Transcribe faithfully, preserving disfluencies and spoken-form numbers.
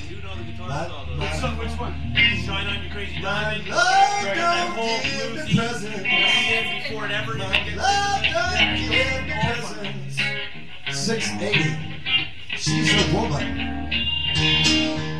do know the guitar My- solo. my- Which song? Which one? Shine on your crazy My diamond. love Right, that don't whole give me bluesy presents. lead-in before it ever My even gets love to don't the give me presents. six eighty. She's a woman.